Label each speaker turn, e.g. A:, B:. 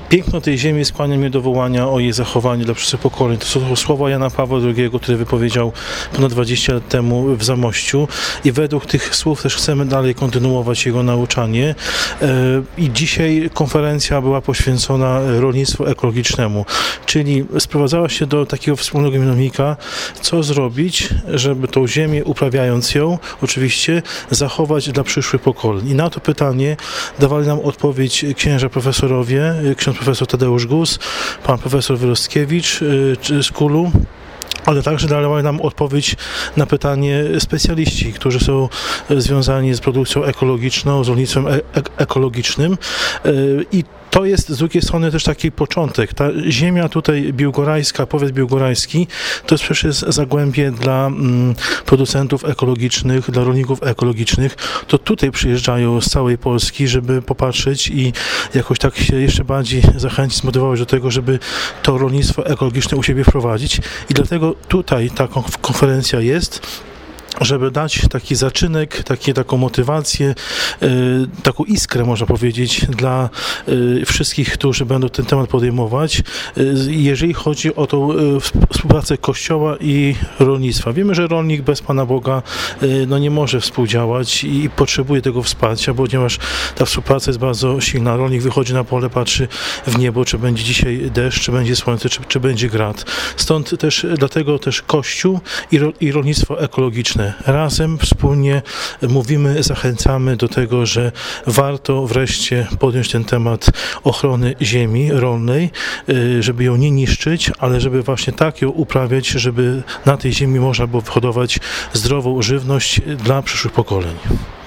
A: Piękno tej ziemi skłania mnie do wołania o jej zachowanie dla przyszłych pokoleń. To są słowa Jana Pawła II, który wypowiedział ponad 20 lat temu w Zamościu i według tych słów też chcemy dalej kontynuować jego nauczanie. I dzisiaj konferencja była poświęcona rolnictwu ekologicznemu, czyli sprowadzała się do takiego wspólnego mianownika, co zrobić, żeby tą ziemię, uprawiając ją, oczywiście zachować dla przyszłych pokoleń. I na to pytanie dawali nam odpowiedź księża profesorowie, ksiądz profesor Tadeusz Gus, pan profesor Wyrostkiewicz z KUL-u, ale także dawali nam odpowiedź na pytanie specjaliści, którzy są związani z produkcją ekologiczną, z rolnictwem ekologicznym i to jest z drugiej strony też taki początek. Ta ziemia tutaj biłgorajska, powiat biłgorajski, to jest przecież zagłębie dla producentów ekologicznych, dla rolników ekologicznych. To tutaj przyjeżdżają z całej Polski, żeby popatrzeć i jakoś tak się jeszcze bardziej zachęcić, zmotywować do tego, żeby to rolnictwo ekologiczne u siebie wprowadzić. I dlatego tutaj ta konferencja jest, żeby dać taki zaczynek, taką motywację, taką iskrę, można powiedzieć, dla wszystkich, którzy będą ten temat podejmować, jeżeli chodzi o tą współpracę Kościoła i rolnictwa. Wiemy, że rolnik bez Pana Boga nie może współdziałać i potrzebuje tego wsparcia, ponieważ ta współpraca jest bardzo silna. Rolnik wychodzi na pole, patrzy w niebo, czy będzie dzisiaj deszcz, czy będzie słońce, czy będzie grad. Stąd też, dlatego też Kościół i rolnictwo ekologiczne. Razem, wspólnie mówimy, zachęcamy do tego, że warto wreszcie podjąć ten temat ochrony ziemi rolnej, żeby ją nie niszczyć, ale żeby właśnie tak ją uprawiać, żeby na tej ziemi można było wyhodować zdrową żywność dla przyszłych pokoleń.